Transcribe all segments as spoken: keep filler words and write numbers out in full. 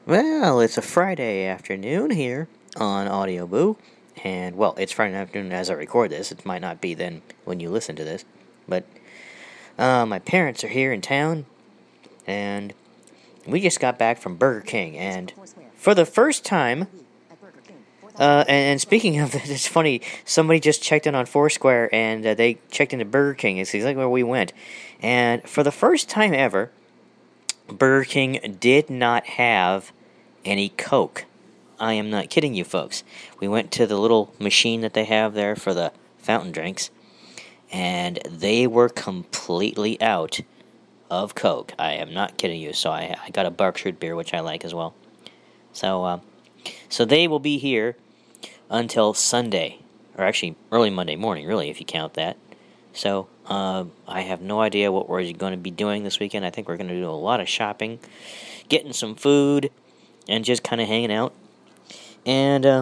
Well, it's a Friday afternoon here on Audio Boo, and well, it's Friday afternoon as I record this. It might not be then when you listen to this, but uh, my parents are here in town, and we just got back from Burger King, and for the first time, uh, and, and speaking of this, it's funny, somebody just checked in on Foursquare, and uh, they checked into Burger King. It's exactly where we went, and for the first time ever, Burger King did not have any Coke. I am not kidding you, folks. We went to the little machine that they have there for the fountain drinks, and they were completely out of Coke. I am not kidding you. So I, I got a Bark Root beer, which I like as well. So, uh, so they will be here until Sunday, or actually early Monday morning, really, if you count that. So uh, I have no idea what we're going to be doing this weekend. I think we're going to do a lot of shopping, getting some food, and just kind of hanging out. And, uh,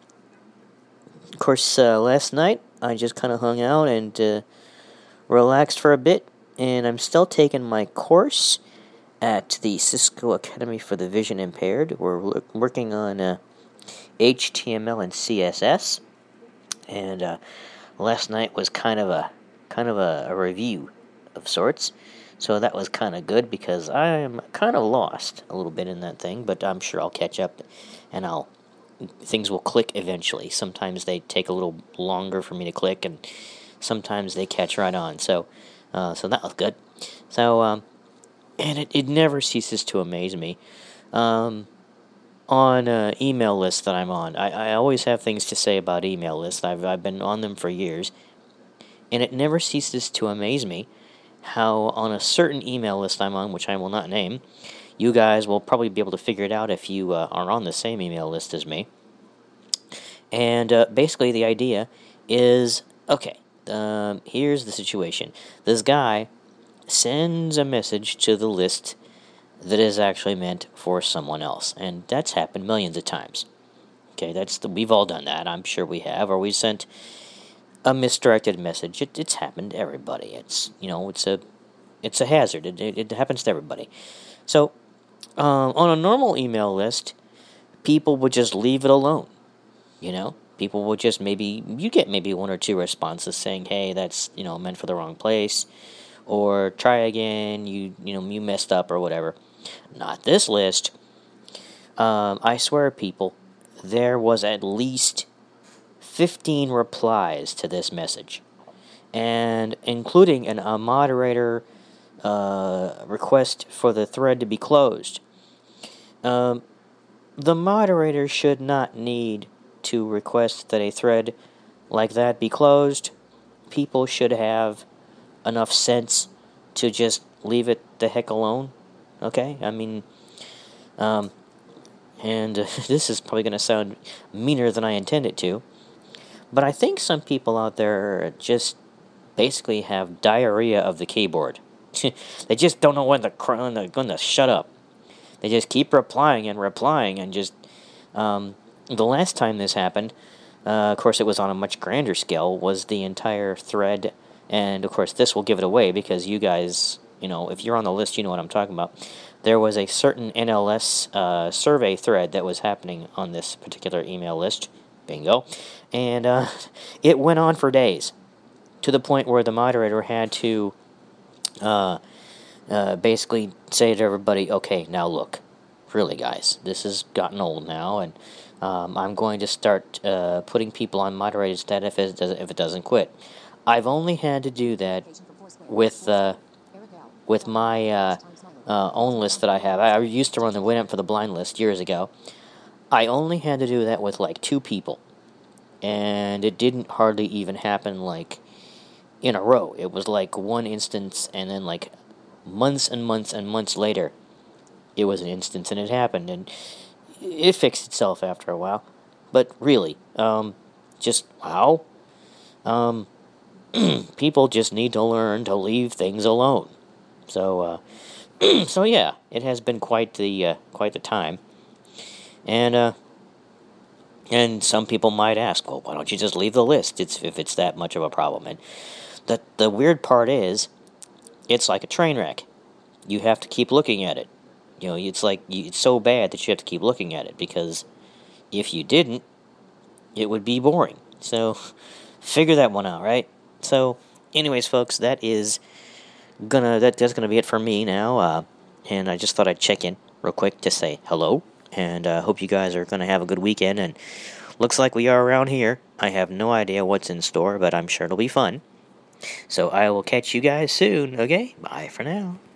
of course, uh, last night, I just kind of hung out and uh, relaxed for a bit. And I'm still taking my course at the Cisco Academy for the Vision Impaired. We're lo- working on uh, H T M L and C S S. And uh, last night was kind of a kind of a, a review of sorts. So that was kind of good because I am kind of lost a little bit in that thing, but I'm sure I'll catch up and I'll things will click eventually. Sometimes they take a little longer for me to click, and sometimes they catch right on. So, uh, so that was good. So, um, and it, it never ceases to amaze me. Um, on uh, email lists that I'm on, I, I always have things to say about email lists. I've I've been on them for years, and it never ceases to amaze me how on a certain email list I'm on, which I will not name, you guys will probably be able to figure it out if you uh, are on the same email list as me. And uh, basically the idea is, okay, um, here's the situation. This guy sends a message to the list that is actually meant for someone else. And that's happened millions of times. Okay, that's the, we've all done that. I'm sure we have. Or we sent a misdirected message. It, it's happened to everybody. It's, you know, it's a it's a hazard. It, it, it happens to everybody. So, um, on a normal email list, people would just leave it alone. You know, people would just maybe, you get maybe one or two responses saying, hey, that's, you know, meant for the wrong place, or try again, you, you know, you messed up, or whatever. Not this list. Um, I swear, people, there was at least fifteen replies to this message, and including an, a moderator uh, request for the thread to be closed. Um, the moderator should not need to request that a thread like that be closed. People should have enough sense to just leave it the heck alone. Okay? I mean, um, and uh, this is probably going to sound meaner than I intend it to, but I think some people out there just basically have diarrhea of the keyboard. They just don't know when to, when to, when to shut up. They just keep replying and replying and just... Um, the last time this happened, uh, of course it was on a much grander scale, was the entire thread, and of course this will give it away because you guys, you know, if you're on the list, you know what I'm talking about. There was a certain N L S uh, survey thread that was happening on this particular email list. Bingo. And uh, it went on for days, to the point where the moderator had to uh, uh, basically say to everybody, okay, now look, really guys, this has gotten old now, and um, I'm going to start uh, putting people on moderated status if it, doesn't, if it doesn't quit. I've only had to do that with uh, with my uh, uh, own list that I have. I used to run the Winamp for the Blind list years ago. I only had to do that with like two people, and it didn't hardly even happen like in a row. It was like one instance, and then like months and months and months later, it was an instance, and it happened, and it fixed itself after a while. But really, um, just, wow. Um, people just need to learn to leave things alone. So, uh, so yeah, it has been quite the, uh, quite the time. And, uh, and some people might ask, well, why don't you just leave the list it's, if it's that much of a problem? And the, the weird part is, it's like a train wreck. You have to keep looking at it. You know, it's like you, it's so bad that you have to keep looking at it, because if you didn't, it would be boring. So, figure that one out, right? So, anyways, folks, that is gonna that, that's gonna be it for me now. Uh, and I just thought I'd check in real quick to say hello, and uh, hope you guys are gonna have a good weekend. And looks like we are around here. I have no idea what's in store, but I'm sure it'll be fun. So I will catch you guys soon. Okay, bye for now.